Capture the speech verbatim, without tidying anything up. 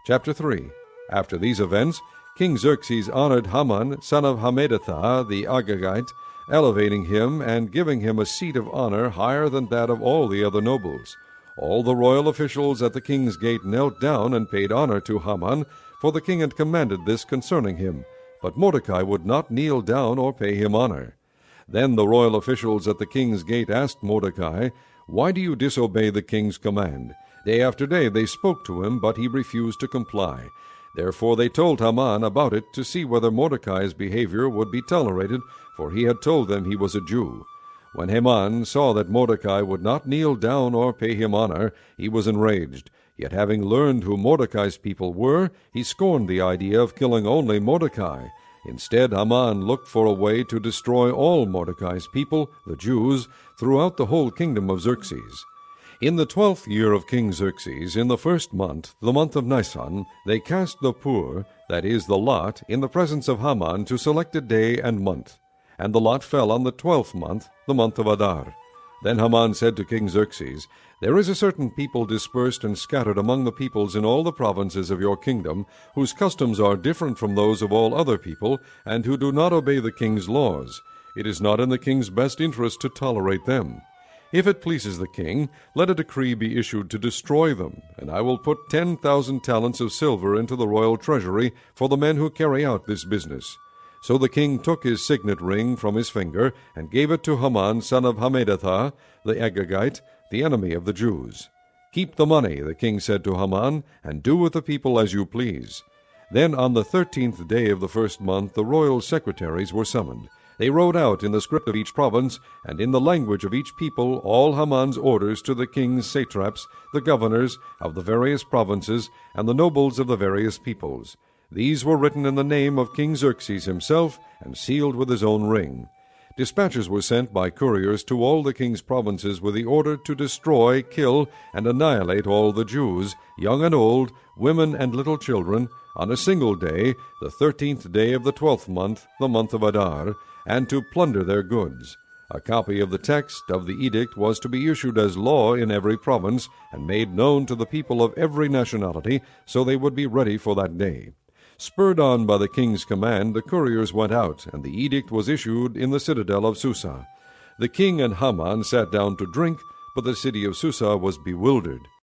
Chapter three. After these events, King Xerxes honored Haman, son of Hammedatha the Agagite, elevating him and giving him a seat of honor higher than that of all the other nobles. All the royal officials at the king's gate knelt down and paid honor to Haman, for the king had commanded this concerning him. But Mordecai would not kneel down or pay him honor. Then the royal officials at the king's gate asked Mordecai, "Why do you disobey the king's command?" Day after day they spoke to him, but he refused to comply. Therefore they told Haman about it to see whether Mordecai's behavior would be tolerated, for he had told them he was a Jew. When Haman saw that Mordecai would not kneel down or pay him honor, he was enraged. Yet having learned who Mordecai's people were, he scorned the idea of killing only Mordecai. Instead, Haman looked for a way to destroy all Mordecai's people, the Jews, throughout the whole kingdom of Xerxes. In the twelfth year of King Xerxes, in the first month, the month of Nisan, they cast the pur, that is, the lot, in the presence of Haman to select a day and month. And the lot fell on the twelfth month, the month of Adar. Then Haman said to King Xerxes, "There is a certain people dispersed and scattered among the peoples in all the provinces of your kingdom, whose customs are different from those of all other people, and who do not obey the king's laws. It is not in the king's best interest to tolerate them. If it pleases the king, let a decree be issued to destroy them, and I will put ten thousand talents of silver into the royal treasury for the men who carry out this business." So the king took his signet ring from his finger, and gave it to Haman son of Hammedatha, the Agagite, the enemy of the Jews. "Keep the money," the king said to Haman, "and do with the people as you please." Then on the thirteenth day of the first month the royal secretaries were summoned. They wrote out in the script of each province, and in the language of each people, all Haman's orders to the king's satraps, the governors of the various provinces, and the nobles of the various peoples. These were written in the name of King Xerxes himself, and sealed with his own ring. Dispatches were sent by couriers to all the king's provinces with the order to destroy, kill, and annihilate all the Jews, young and old, women and little children, on a single day, the thirteenth day of the twelfth month, the month of Adar, and to plunder their goods. A copy of the text of the edict was to be issued as law in every province, and made known to the people of every nationality, so they would be ready for that day. Spurred on by the king's command, the couriers went out, and the edict was issued in the citadel of Susa. The king and Haman sat down to drink, but the city of Susa was bewildered.